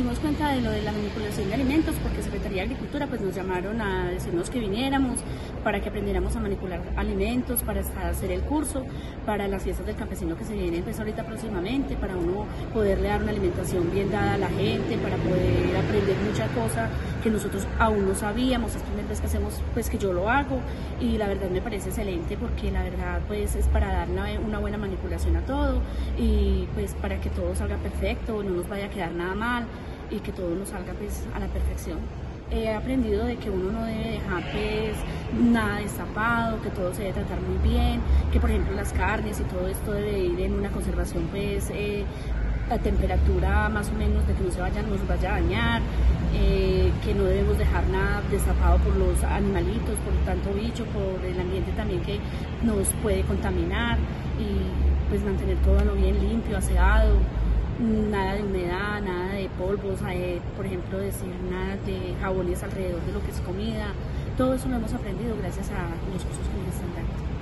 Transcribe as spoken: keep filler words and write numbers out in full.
dimos cuenta de lo de la manipulación de alimentos porque Secretaría de Agricultura pues nos llamaron a decirnos que viniéramos para que aprendiéramos a manipular alimentos, para hacer el curso, para las fiestas del campesino que se vienen pues ahorita próximamente, para uno poderle dar una alimentación bien dada a la gente, para poder aprender muchas cosas que nosotros aún no sabíamos. Es la primera vez que hacemos, pues que yo lo hago, y la verdad me parece excelente porque la verdad pues es para dar una, una buena manipulación a todo y pues para que todo salga perfecto, no nos vaya a quedar nada mal y que todo nos salga pues a la perfección. He aprendido de que uno no debe dejar pues nada destapado, que todo se debe tratar muy bien, que por ejemplo las carnes y todo esto debe ir en una conservación pues eh, a temperatura más o menos de que no se vaya, no se vaya a dañar, eh, que no debemos dejar nada destapado por los animalitos, por tanto bicho, por el ambiente también que nos puede contaminar, y pues mantener todo lo bien limpio, aseado, nada de humedad, nada de polvos, eh, por ejemplo decir nada de jabones alrededor de lo que es comida. Todo eso lo hemos aprendido gracias a los cursos que nos están dando.